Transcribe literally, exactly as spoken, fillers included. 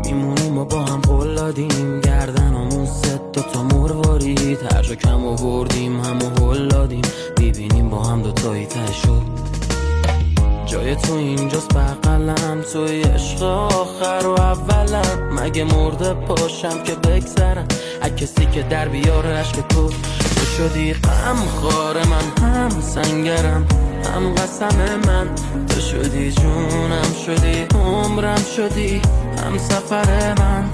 میمونیم و با هم قلادیم، گردنمون ست دوتا مروارید، هر جا کم آوردیم همو هل دادیم، میبینیم با هم دوتایی ته شد. جای تو اینجاست بغلم، توی عشق آخر و اولم، مگه مرده پاشم که بگذرم هر کسی که در بیاره عشق تو. تو شدی غم خوار من، هم سنگرم هم قسم من، تو شدی جونم، شدی عمرم، شدی هم سفر من.